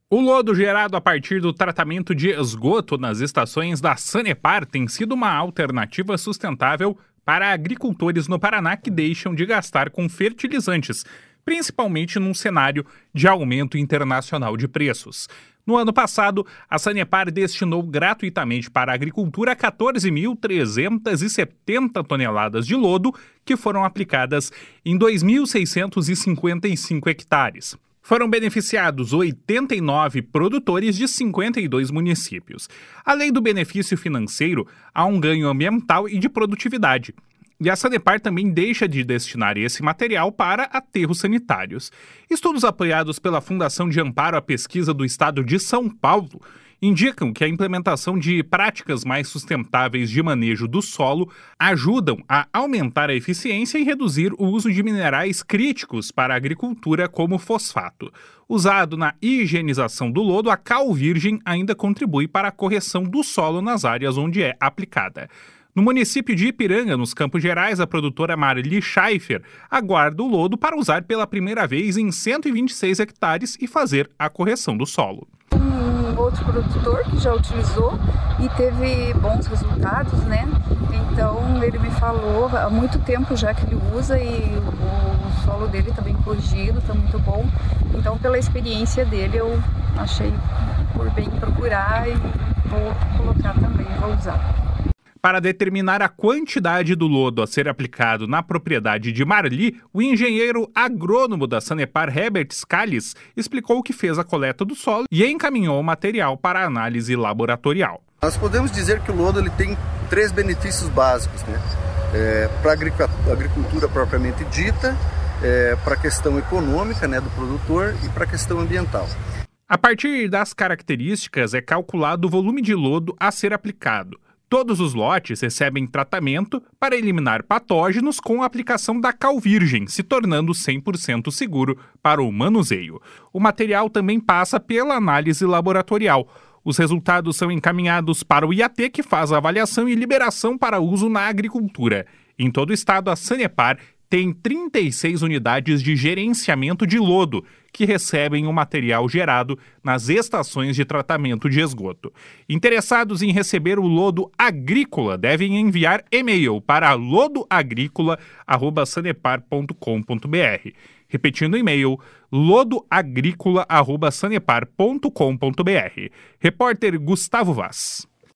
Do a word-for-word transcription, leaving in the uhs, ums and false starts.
O lodo gerado a partir do tratamento de esgoto nas estações da Sanepar tem sido uma alternativa sustentável para agricultores no Paraná que deixam de gastar com fertilizantes, principalmente num cenário de aumento internacional de preços. No ano passado, a Sanepar destinou gratuitamente para a agricultura quatorze mil trezentas e setenta toneladas de lodo que foram aplicadas em dois mil seiscentos e cinquenta e cinco hectares. Foram beneficiados oitenta e nove produtores de cinquenta e dois municípios. Além do benefício financeiro, há um ganho ambiental e de produtividade. E a Sanepar também deixa de destinar esse material para aterros sanitários. Estudos apoiados pela Fundação de Amparo à Pesquisa do Estado de São Paulo indicam que a implementação de práticas mais sustentáveis de manejo do solo ajudam a aumentar a eficiência e reduzir o uso de minerais críticos para a agricultura, como fosfato. Usado na higienização do lodo, a cal virgem ainda contribui para a correção do solo nas áreas onde é aplicada. No município de Ipiranga, nos Campos Gerais, a produtora Marli Schaeffer aguarda o lodo para usar pela primeira vez em cento e vinte e seis hectares e fazer a correção do solo. Um outro produtor que já utilizou e teve bons resultados, né? Então ele me falou há muito tempo já que ele usa e o solo dele está bem corrigido, está muito bom. Então pela experiência dele eu achei por bem procurar e vou colocar também, vou usar. Para determinar a quantidade do lodo a ser aplicado na propriedade de Marli, o engenheiro agrônomo da Sanepar, Herbert Scales, explicou que fez a coleta do solo e encaminhou o material para análise laboratorial. Nós podemos dizer que o lodo ele tem três benefícios básicos, né? É, para a agricultura propriamente dita, é, para a questão econômica, né, do produtor e para a questão ambiental. A partir das características é calculado o volume de lodo a ser aplicado. Todos os lotes recebem tratamento para eliminar patógenos com a aplicação da cal virgem, se tornando cem por cento seguro para o manuseio. O material também passa pela análise laboratorial. Os resultados são encaminhados para o I A T, que faz a avaliação e liberação para uso na agricultura. Em todo o estado, a Sanepar tem trinta e seis unidades de gerenciamento de lodo, que recebem o material gerado nas estações de tratamento de esgoto. Interessados em receber o lodo agrícola devem enviar e-mail para lodoagricola arroba sanepar ponto com ponto br. Repetindo o e-mail, lodoagricola arroba sanepar ponto com ponto br. Repórter Gustavo Vaz.